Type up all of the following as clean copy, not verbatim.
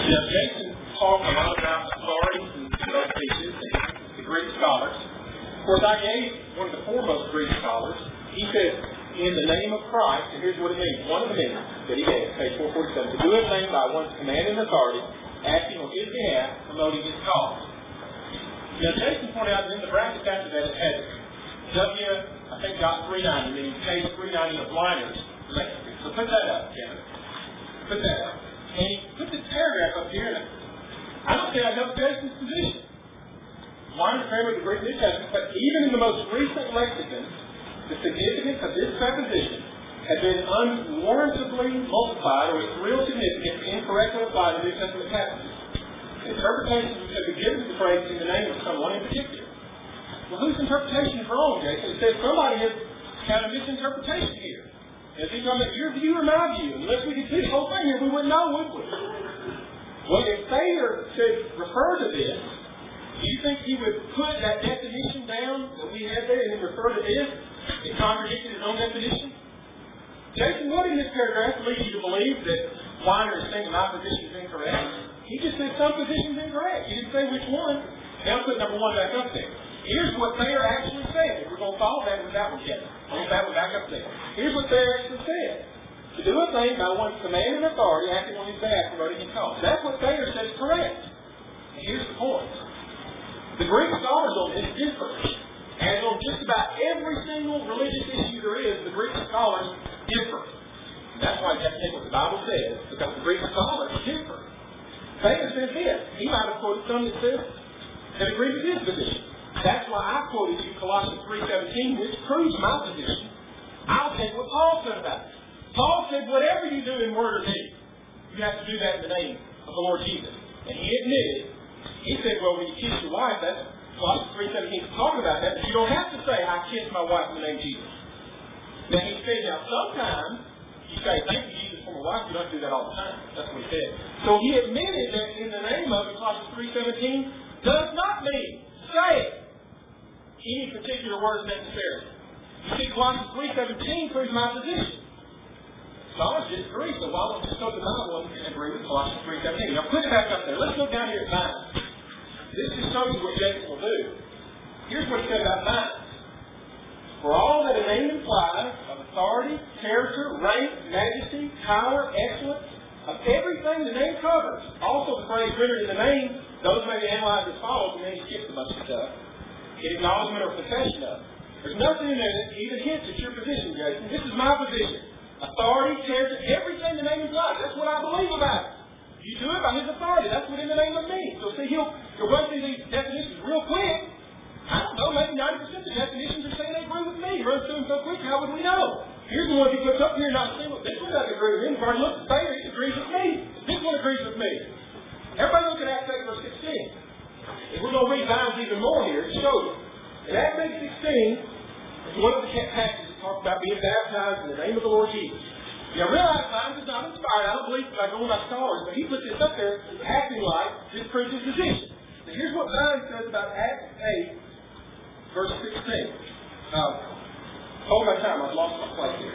Now, Jason talked a lot about authorities and those pieces and the Greek scholars. Of course, I gave one of the foremost Greek scholars. He said, in the name of Christ, and here's what it means. One of the meanings that he gave, page 447, to do a thing by one's command and authority, acting on his behalf, promoting his cause. Now, Jason pointed out that in the brackets after that it had .390, meaning page 390 of Liners. So put that up, Kevin. Put that up. And he put this paragraph up here. I don't think I helped Jason's position. Liners grammar of the Greek New Testament, but even in the most recent lexicon, the significance of this preposition has been unwarrantably multiplied, or its real significance incorrectly applied to New Testament passages. Interpretations which have been given to the phrase in the name of someone in particular. Well, whose interpretation is wrong, Jason? It says somebody has had a misinterpretation here. Is he talking about your view or my view? Unless we could see the whole thing here, we wouldn't know, would we? Well, if Thayer said refer to this, do you think he would put that definition down that we had there and then refer to this? It contradicted his own definition? Jason, what in this paragraph leads you to believe that Weiner is saying my position is incorrect? He just said some position is incorrect. He didn't say which one. Now put number one back up there. Here's what Thayer actually said. We're going to follow that with that one, Kevin. Hold that one back up there. Here's what Thayer actually said. To do a thing by one's command and authority, acting on his behalf, promoting his cause. That's what Thayer says is correct. And here's the point. The Greek scholars on this differ. And on just about every single religious issue there is, the Greek scholars differ. And that's why you have to take what the Bible says, because the Greek scholars differ. Thayer says this. He might have quoted some that says that agree with his position. That's why I quoted you Colossians 3:17, which proves my position. I'll take what Paul said about it. Paul said, whatever you do in word or deed, you have to do that in the name of the Lord Jesus. And he admitted, he said, well, when you kiss your wife, that's Colossians 3:17 talking about that, but you don't have to say, I kissed my wife in the name of Jesus. Now he said, now sometimes you say, thank you, Jesus, for my wife. You don't do that all the time. That's what he said. So he admitted that in the name of Colossians 3:17 does not mean say any particular words necessarily. You see, Colossians 3:17 proves my position. Scholars disagree, so why don't you just go to the Bible and agree with Colossians 3:17? Now put it back up there. Let's look down here at 9. This just shows you what Jason will do. Here's what he said about 9. For all that a name implies of authority, character, rank, majesty, power, excellence, of everything the name covers, also the phrase rendered in the name, those may be analyzed as follows, and then he skips a bunch of stuff. In acknowledgement or confession of. There's nothing in there that even hints at your position, Jason. This is my position. Authority, character, everything the name implies. That's what I believe about it. You do it by his authority. That's what in the name of means. So see, he'll run through these definitions real quick. I don't know, maybe 90% of the definitions are saying they agree with me. He runs through them so quick, how would we know? Here's the one he puts up here, not saying, well, this one doesn't agree with him. If I look at Thayer, he agrees with me. This one agrees with me. Everybody look at Acts 8, verse 16. If we're going to read Vimes even more here, it shows you. In Acts 8, 16, one of the passages talks about being baptized in the name of the Lord Jesus. Now, realize Vimes is not inspired. I don't believe by going by scholars, but he puts this up there acting like this proves his position. Now, here's what Vimes says about Acts 8, verse 16. Hold my time. I've lost my place here.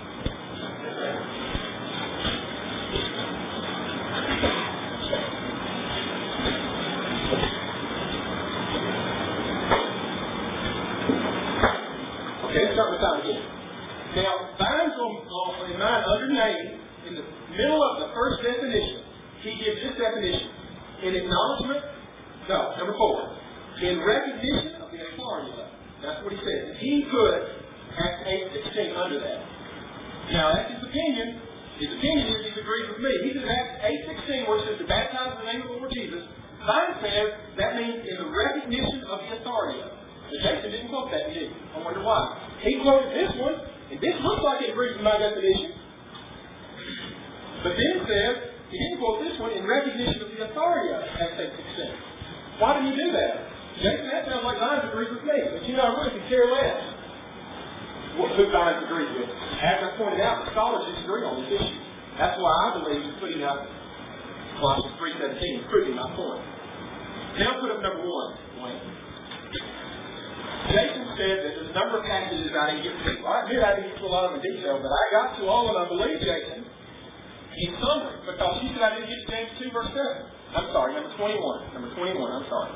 Okay, let's start with time again. Now, Vimes in line under name, in the middle of the first definition, he gives this definition. In acknowledgement, no, number 4. In recognition of the authority of it. That's what he says. He put Acts 8:16 under that. Now, that's his opinion. His opinion is he agrees with me. He says Acts 8:16, where it says to baptize in the name of the Lord Jesus. Vimes says that means in the recognition of the authority of it. But Jason didn't quote that, did he? I wonder why. He quoted this one, and this looks like it agrees with my definition. But then it says, he didn't quote this one in recognition of the authority of Acts 8:16. Why did he do that? Jason, that sounds like Vimes agrees with me. But you know, I really could care less who Vimes agrees with. As I pointed out, the scholars disagree on this issue. That's why I believe he's putting up Colossians 3:17, proving my point. Now put up number 1, Wayne. Jason said that there's a number of passages I didn't get to. I admit I didn't get to a lot of them in detail, but I got to all of them. I believe, Jason, in summary, because she said I didn't get to James 2, verse 7. I'm sorry, number 21. Number 21, I'm sorry.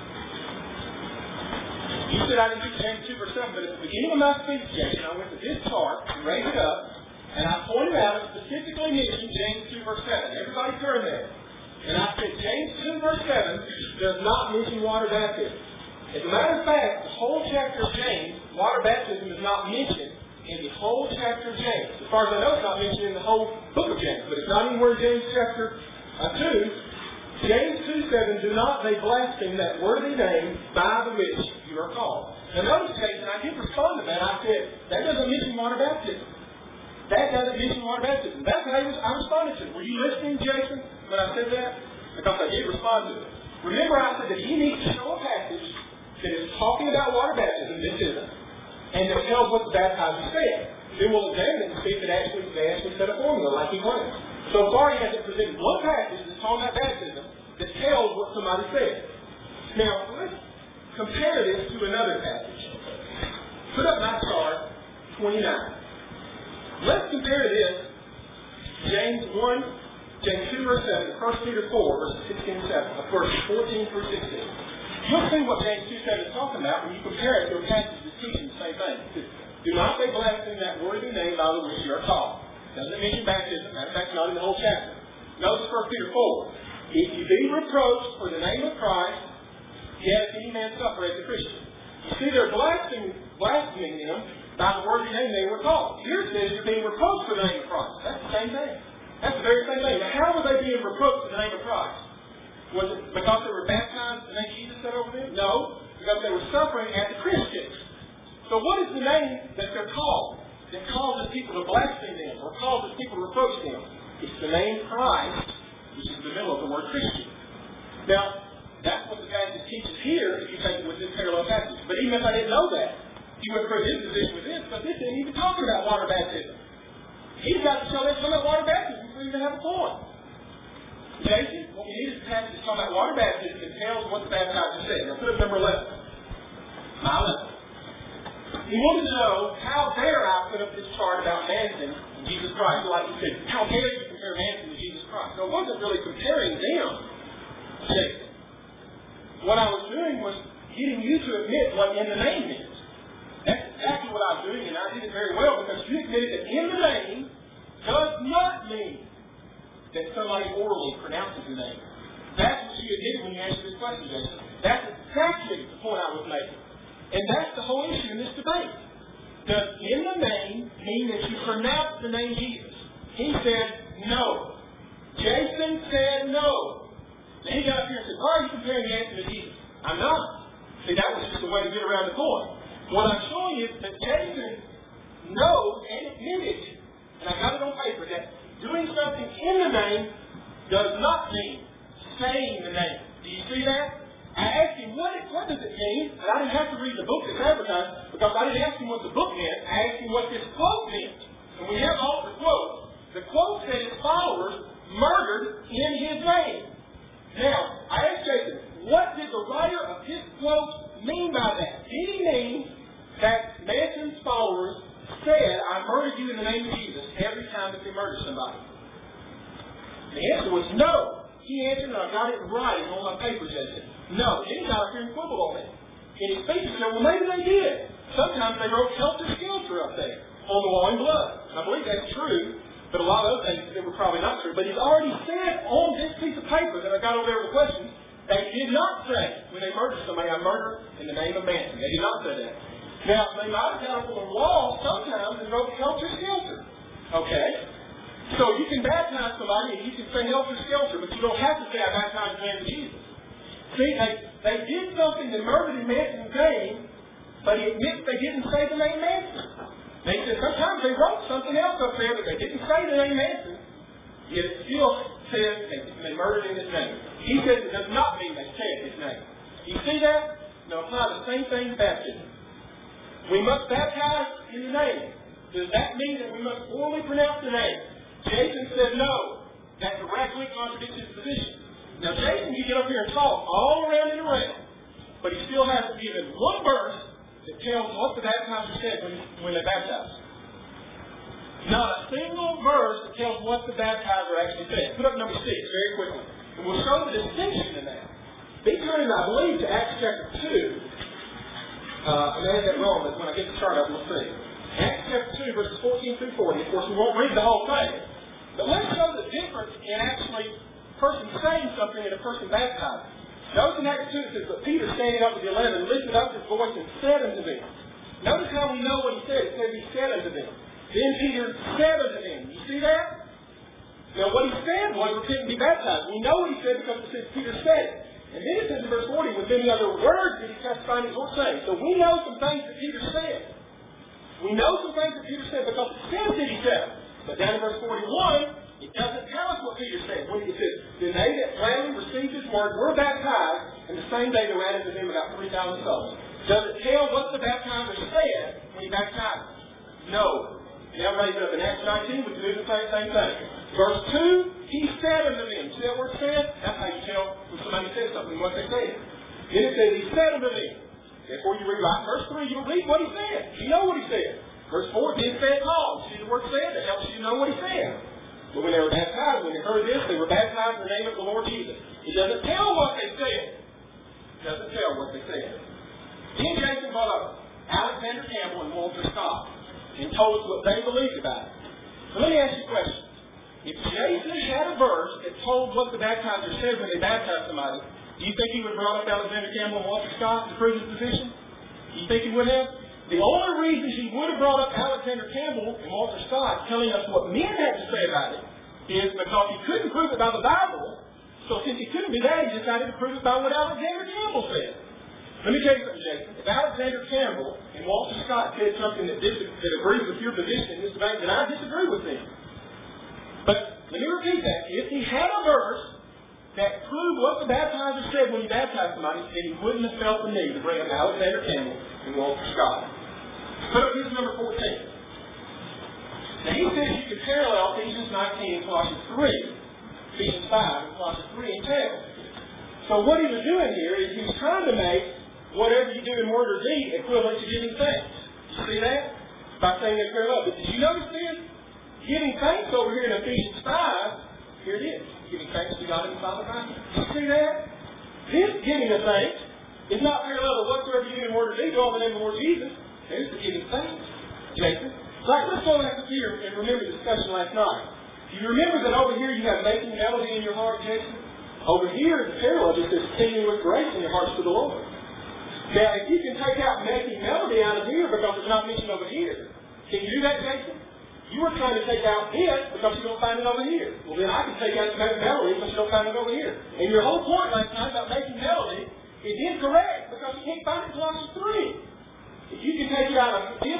You said I didn't get to James 2, verse 7, but at the beginning of my speech, Jason, I went to this chart and raised it up, and I pointed out and specifically mentioned James 2, verse 7. Everybody turn there. And I said James 2, verse 7 does not mention water baptism. As a matter of fact, the whole chapter of James, water baptism is not mentioned in the whole chapter of James. As far as I know, it's not mentioned in the whole book of James, but it's not anywhere in James chapter 2. James 2:7, do not they blaspheme that worthy name by the which you are called. Now notice, Jason, I did respond to that. I said, that doesn't mention water baptism. That doesn't mention water baptism. That's how I responded to it. Were you listening, Jason, when I said that? Because I did respond to it. Remember, I said that you need to show a passage that is talking about water baptism, this isn't, and that tells what the baptizer said. Then we'll examine it and see if they actually set a formula like he claims. So far, he hasn't presented one passage that's talking about baptism that tells what somebody said. Now, let's compare this to another passage. Put up my chart, 29. Let's compare this, James 2, verse 7, 1 Peter 4, verses 16 and 7, verses 14 through 16. You'll see what James 2:7 is talking about when you compare it to a passage that's teaching the same thing. It says, do not they blaspheme that worthy name by which you are called. Doesn't mention baptism. Matter of fact, not in the whole chapter. Notice 1 Peter 4. If you be reproached for the name of Christ, yet any man suffer as a Christian. You see, they're blaspheming them by the worthy name they were called. Here it says you're being reproached for the name of Christ. That's the same thing. That's the very same thing. Now, how were they being reproached for the name of Christ? Was it because they were baptized and then Jesus said over them? No, because they were suffering as Christians. So what is the name that they're called that causes people to blaspheme them or causes people to reproach them? It's the name Christ, which is in the middle of the word Christian. Now, that's what the passage teaches here if you take it with this parallel passage. But even if I didn't know that, he would prove his position with this, but this isn't even talking about water baptism. He's got to show us something about water baptism for him to have a point. Jason, what we need is a passage that's talking about water baptism that tells what the baptizer said. Now put up number 11. My 11. He wanted to know how dare I put up this chart about Manson and Jesus Christ. Like he said, how dare you compare Manson to Jesus Christ? So I wasn't really comparing them, Jason. What I was doing was getting you to admit what in the name means. That's exactly what I was doing, and I did it very well because you admitted that in the name does not mean that somebody orally pronounces the name. That's what you admitted when you answered this question, Jason. That's exactly the point I was making. And that's the whole issue in this debate. Does in the name mean that you pronounce the name Jesus? He said no. Jason said no. Then he got up here and said, why are you comparing Manson to Jesus? I'm not. See, that was just a way to get around the point. What I'm showing you is that Jason knows and admitted, and I got it on paper, that doing something in the name does not mean saying the name. Do you see that? I asked him, what does it mean? And I didn't have to read the book that's advertised because I didn't ask him what the book meant. I asked him what this quote meant. And we have all the quotes. The quote said his followers murdered in his name. Now, I asked Jason, what did the writer of his quote mean by that? Did he mean that Manson's followers said, I murdered you in the name of Jesus every time that they murdered somebody? The answer was no. He answered, and I got it right on my paper, Jason. No. Then he got up here and quibbled on it. In his speech, he said, well, maybe they did. Sometimes they wrote helter-skelter up there on the wall in blood. And I believe that's true, but a lot of other things that were probably not true. But he's already said on this piece of paper that I got over there with the questions, they did not say, when they murdered somebody, I murder in the name of Manson. They did not say that. Now, they might have got up on the wall sometimes and wrote helter-skelter. Okay? So you can baptize somebody and you can say helter-skelter, but you don't have to say, I baptized the name of Jesus. See, they did something that murdered in Manson's name, but he admits they didn't say the name Manson. They said sometimes they wrote something else up there, but they didn't say the name Manson. Yet it still says they murdered in his name. He says it does not mean they said his name. You see that? Now apply the same thing to baptism. We must baptize in the name. Does that mean that we must orally pronounce the name? Jason said no. That directly contradicts his position. Now Jason can get up here and talk all around and around, but he still has to give us one verse that tells what the baptizer said when they baptized. Not a single verse that tells what the baptizer actually said. Put up number 6 very quickly. And we'll show the distinction in that. Be turning, I believe, to Acts chapter 2. I may have that wrong, but when I get the chart up, we'll see. Acts chapter 2, verses 14 through 40. Of course, we won't read the whole thing. But let's show the difference in actually a person saying something and a person baptizing. Notice in Acts 2 it says, but Peter standing up with the 11 lifted up his voice and said unto them. Notice how we know what he said. It says he said unto them. Then Peter said unto them. You see that? Now what he said was, repent and be baptized. We know what he said because it says Peter said it. And then it says in verse 40, with many other words did he testify in his Lord saying. So we know some things that Peter said. We know some things that Peter said because it says that he said. But down in verse 41, it doesn't tell us what Peter said. When it says, then they that gladly received his word were baptized, and the same day there ran into them about 3,000 souls. Does it tell what the baptizer said when he baptized? No. Now raise it up in Acts 19, we can do the same thing. Verse 2, he said unto them. See that word said? That's how you tell when somebody says something, what they said. Then it says, he said unto them. Therefore you rewrite verse 3, you read what he said. You know what he said. Verse 4, then said Paul. See the word said? That helps you know what he said. But when they were baptized, when they heard this, they were baptized in the name of the Lord Jesus. It doesn't tell what they said. It doesn't tell what they said. Then Jason brought up Alexander Campbell and Walter Scott and told us what they believed about it. So let me ask you a question. If Jason had a verse that told what the baptizer said when they baptized somebody, do you think he would have brought up Alexander Campbell and Walter Scott to prove his position? Do you think he would have? The only reason he would have brought up Alexander Campbell and Walter Scott telling us what men had to say about it is because he couldn't prove it by the Bible. So since he couldn't do that, he decided to prove it by what Alexander Campbell said. Let me tell you something, Jason. If Alexander Campbell and Walter Scott said something that agrees with your position in this debate, then I disagree with them. But let me repeat that. If he had a verse that proved what the baptizer said when he baptized somebody, then he wouldn't have felt the need to bring up Alexander Campbell and Walter Scott. Put up this number 14. Now he says you can parallel Ephesians 19 and Colossians 3, Ephesians 5 and Colossians 3 and 10. So what he was doing here is he was trying to make whatever you do in word or deed equivalent to giving thanks. You see that? By saying they're parallel. But did you notice this? Giving thanks over here in Ephesians 5, here it is. Giving thanks to God and the Father Christ. You see that? This giving of thanks is not parallel to whatsoever you do in word or deed, do all in the name of the Lord Jesus. There's the giving thanks, Jason. Like, let's go back up here and remember the discussion last night. Do you remember that over here you have making melody in your heart, Jason? Over here is the parallel that says singing with grace in your hearts to the Lord. Now, if you can take out making melody out of here because it's not mentioned over here, can you do that, Jason? You were trying to take out it because you don't find it over here. Well, then I can take out the melody because you don't find it over here. And your whole point last night about making melody is incorrect because you can't find it in Colossians 3. If you can take it out of the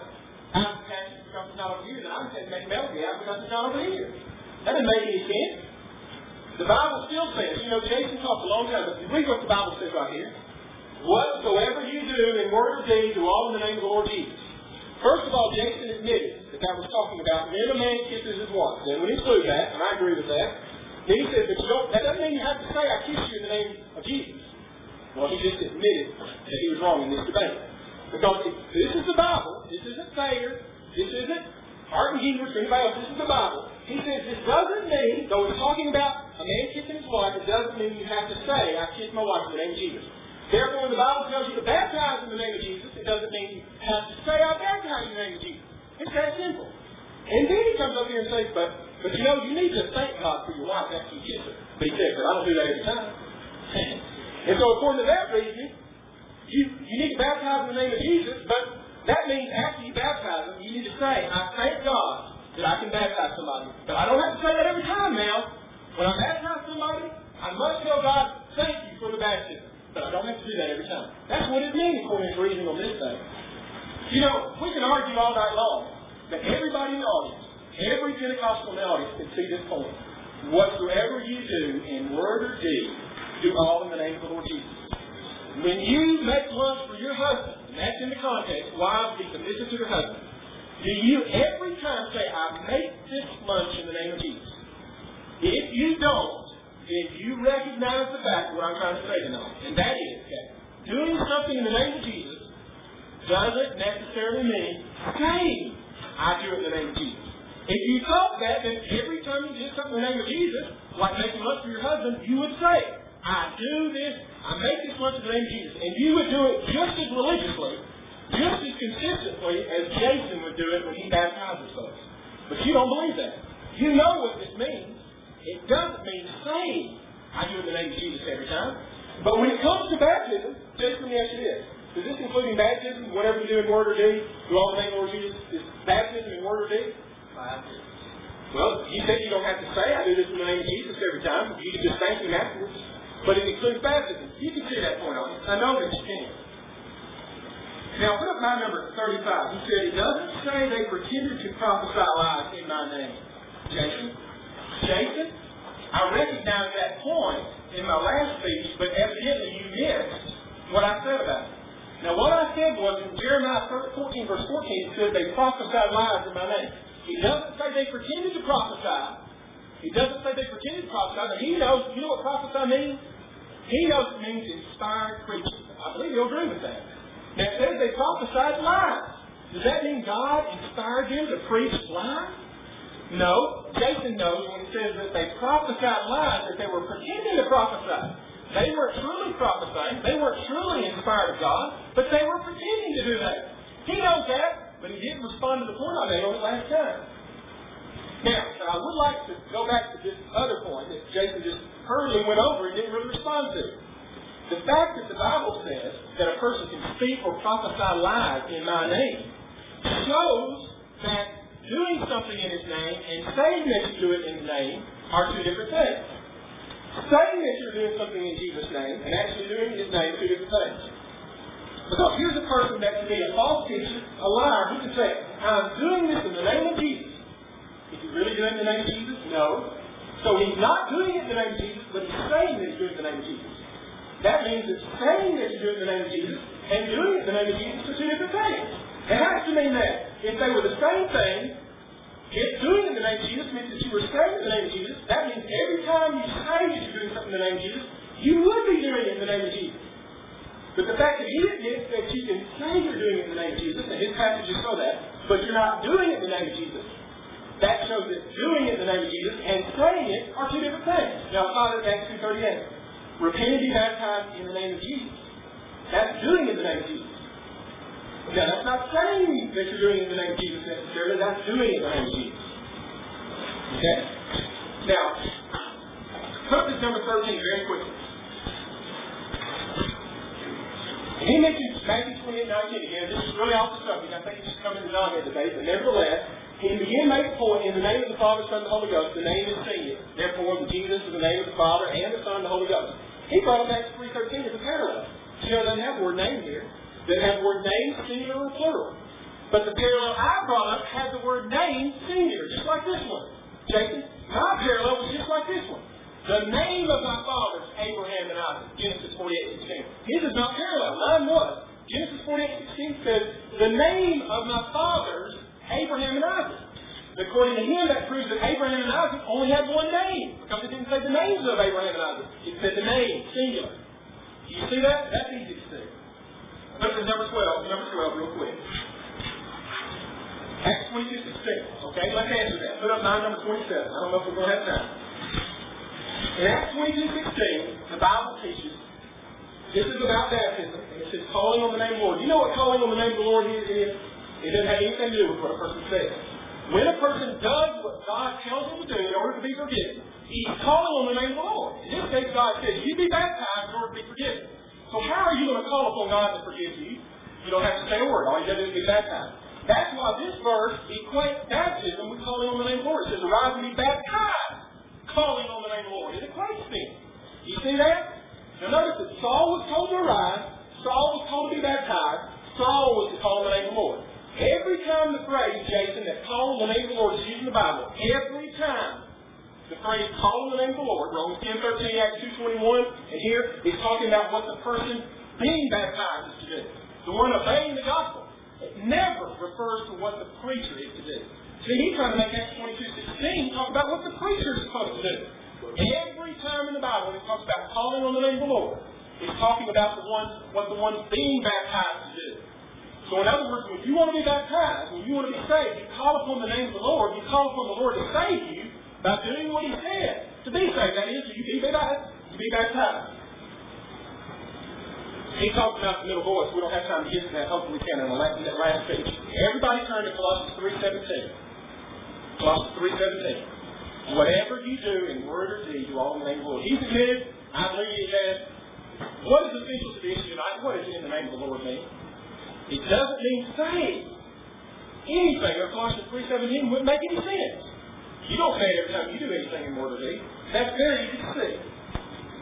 passage because it's not over here, then I can take make melody out because it's not over here. That doesn't make any sense. The Bible still says, Jason talked a long time, but read what the Bible says right here. Whatsoever you do in word or deed, do all in the name of the Lord Jesus. First of all, Jason admitted that was talking about when a man kisses his wife. Then we include that, and I agree with that. Then he said, that doesn't mean you have to say, I kiss you in the name of Jesus. Well, he just admitted that he was wrong in this debate. Because this is the Bible. This isn't Thayer. This isn't Martin Gingrich or anybody else. This is the Bible. He says this doesn't mean, though he's talking about a man kissing his wife, it doesn't mean you have to say, I kiss my wife in the name of Jesus. Therefore, when the Bible tells you to baptize in the name of Jesus, it doesn't mean you have to say, I baptize in the name of Jesus. It's that simple. And then he comes up here and says, but you need to thank God for your wife after you kiss her. But he says, but I don't do that every time. And so according to that reasoning, you need to baptize in the name of Jesus, but that means after you baptize them, you need to say, I thank God that I can baptize somebody. But I don't have to say that every time now. When I baptize somebody, I must tell God, thank you for the baptism. But I don't have to do that every time. That's what it means according to his reasoning on this thing. We can argue all night long, but everybody in the audience, every Pentecostal in the audience can see this point. Whatsoever you do in word or deed, do all in the name of the Lord Jesus. When you make lunch for your husband, and that's in the context, wives be submissive to your husband, do you every time say, I make this lunch in the name of Jesus? If you don't, then you recognize the fact of what I'm trying to say tonight. And that is that doing something in the name of Jesus doesn't necessarily mean saying, I do it in the name of Jesus. If you thought that, then every time you did something in the name of Jesus, like making lunch for your husband, you would say, I do this, I make this lunch in the name of Jesus. And you would do it just as religiously, just as consistently as Jason would do it when he baptizes folks. But you don't believe that. You know what this means. It doesn't mean saying, I do it in the name of Jesus every time. But when it comes to baptism, Jason, let me ask you this. Is this including baptism, whatever you do in word or deed? Do all the name of the Lord Jesus? Is baptism in word or deed? Well, you said you don't have to say, I do this in the name of Jesus every time. You can just thank Him afterwards. But it includes baptism. You can see that point on it. I know that you can. Now, put up my number 35. He said, it doesn't say they pretended to prophesy lies in my name. Jason, I recognized that point in my last speech, but evidently you missed what I said about it. Now, what I said was in Jeremiah 14, verse 14, it says they prophesied lies in my name. It doesn't say they pretended to prophesy. It doesn't say they pretended to prophesy, but he knows, you know what prophesy means? He knows it means inspired preaching. I believe you'll agree with that. Now, it says they prophesied lies. Does that mean God inspired them to preach lies? No. Jason knows when it says that they prophesied lies, that they were pretending to prophesy. They weren't truly prophesying. They weren't truly inspired of God, but they were pretending to do that. He knows that, but he didn't respond to the point I made on it last time. Now, I would like to go back to this other point that Jason just hurriedly went over and didn't really respond to. The fact that the Bible says that a person can speak or prophesy lies in my name shows that doing something in His name and saying that you do it in His name are two different things. Saying that you're doing something in Jesus' name and actually doing it in His name are two different things. Because here's a person that can be a false teacher, a liar, who can say, I'm doing this in the name of Jesus. Is he really doing it in the name of Jesus? No. So he's not doing it in the name of Jesus, but he's saying that he's doing it in the name of Jesus. That means that saying that you're doing it in the name of Jesus and doing it in the name of Jesus are two different things. It has to mean that. If they were the same thing, if doing it in the name of Jesus means that you were saying it in the name of Jesus, that means every time you say that you're doing something in the name of Jesus, you would be doing it in the name of Jesus. But the fact that he admits that you can say you're doing it in the name of Jesus, and his passages show that, but you're not doing it in the name of Jesus, that shows that doing it in the name of Jesus and saying it are two different things. Now, Father, Acts 2:38. Repent and be baptized in the name of Jesus. That's doing it in the name of Jesus. Now, that's not saying that you're doing it in the name of Jesus necessarily. That's doing it in the name of Jesus. Okay? Now, put this number 13 very quickly. He mentions Matthew 28:19 again. This is really off the subject. I think it's just coming to non debate, but nevertheless, he began to make a point in the name of the Father, Son, and the Holy Ghost. The name is singular. Therefore, the Jesus is the name of the Father and the Son and the Holy Ghost. He brought up Acts 3:13 as a parallel. You know, it doesn't have the word name here. It doesn't have the word name, singular or plural. But the parallel I brought up has the word name, singular, just like this one. Jason, my parallel was just like this one. The name of my fathers, Abraham and Isaac, Genesis 48:16. His is not parallel. Mine was. Genesis 48:16 says, the name of my fathers, Abraham and Isaac. According to him, that proves that Abraham and Isaac only had one name, because it didn't say the names of Abraham and Isaac. It said the name, singular. Do you see that? That's easy to see. Look at number 12 real quick. Acts 22:16. Okay, let's answer that. Put up line number 27. I don't know if we're going to have time. In Acts 22:16, the Bible teaches, this is about baptism, and it says calling on the name of the Lord. You know what calling on the name of the Lord is? It doesn't have anything to do with what a person says. When a person does what God tells him to do in order to be forgiven, he's calling on the name of the Lord. In this case, God says, you be baptized in order to be forgiven. So how are you going to call upon God to forgive you? You don't have to say a word. All you have to do is be baptized. That's why this verse equates baptism with calling on the name of the Lord. It says, arise and be baptized, calling on the name of the Lord. It equates things. You see that? Now notice that Saul was told to arise, Saul was told to be baptized, Saul was to call on the name of the Lord. Every time the phrase, Jason, that call on the name of the Lord is used in the Bible, every time the phrase call on the name of the Lord, Romans 10:13, Acts 2:21, and here is talking about what the person being baptized is to do. The one obeying the gospel. It never refers to what the preacher is to do. See, he's trying to make Acts 22:16 talk about what the preacher is supposed to do. Every time in the Bible it talks about calling on the name of the Lord, it's talking about what the one being baptized to do. So in other words, when you want to be baptized, when you want to be saved, you call upon the name of the Lord. You call upon the Lord to save you by doing what He said. To be saved, that is, you be baptized. He talked about the middle voice. We don't have time to get to that. Hopefully we can in that last speech. Everybody turn to Colossians 3:17. Colossians 3:17. Whatever you do in word or deed, do all in the name of the Lord. He's admitted, I believe he has. What is essential to the issue tonight? What does in the name of the Lord mean? It doesn't mean save. Anything in Colossians 3:17 wouldn't make any sense. You don't say it every time you do anything in word or deed. That's very easy to see.